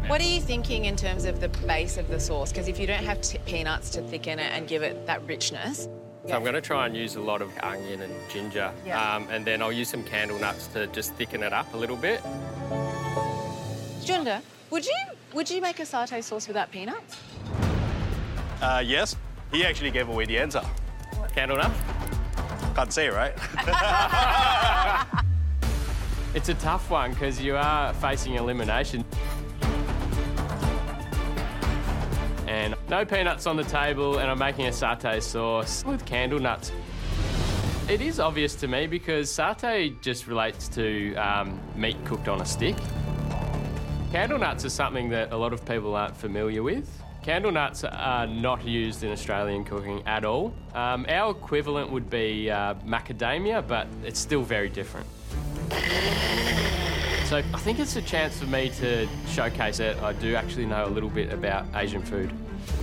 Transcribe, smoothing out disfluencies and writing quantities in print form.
What are you thinking in terms of the base of the sauce? Because if you don't have peanuts to thicken it and give it that richness... So I'm going to try and use a lot of onion and ginger, and then I'll use some candle nuts to just thicken it up a little bit. Junda, would you make a satay sauce without peanuts? Yes. He actually gave away the answer. Candle nuts? Can't say, right? It's a tough one because you are facing elimination. And no peanuts on the table, and I'm making a satay sauce with candle nuts. It is obvious to me because satay just relates to meat cooked on a stick. Candle nuts are something that a lot of people aren't familiar with. Candle nuts are not used in Australian cooking at all. Our equivalent would be macadamia, but it's still very different. So I think it's a chance for me to showcase that I do actually know a little bit about Asian food.